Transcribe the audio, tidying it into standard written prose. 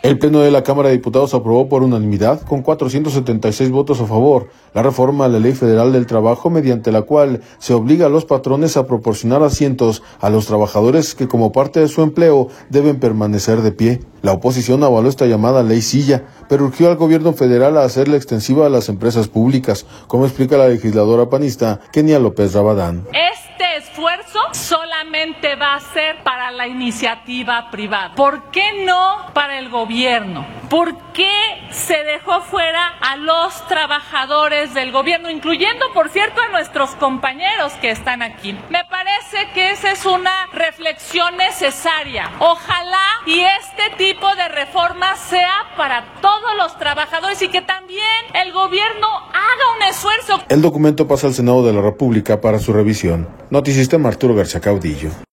El Pleno de la Cámara de Diputados aprobó por unanimidad, con 476 votos a favor, la reforma a la Ley Federal del Trabajo, mediante la cual se obliga a los patrones a proporcionar asientos a los trabajadores que como parte de su empleo deben permanecer de pie. La oposición avaló esta llamada Ley Silla, pero urgió al gobierno federal a hacerla extensiva a las empresas públicas, como explica la legisladora panista Kenia López Rabadán. Este esfuerzo solamente va a ser para la iniciativa privada. ¿Por qué no para el gobierno? ¿Por qué se dejó fuera a los trabajadores del gobierno, incluyendo, por cierto, a nuestros compañeros que están aquí? Me parece que esa es una reflexión necesaria. Ojalá y este tipo de reforma sea para todos los trabajadores y que también el gobierno haga un esfuerzo. El documento pasa al Senado de la República para su revisión. Notisistema Arturo García Caudillo.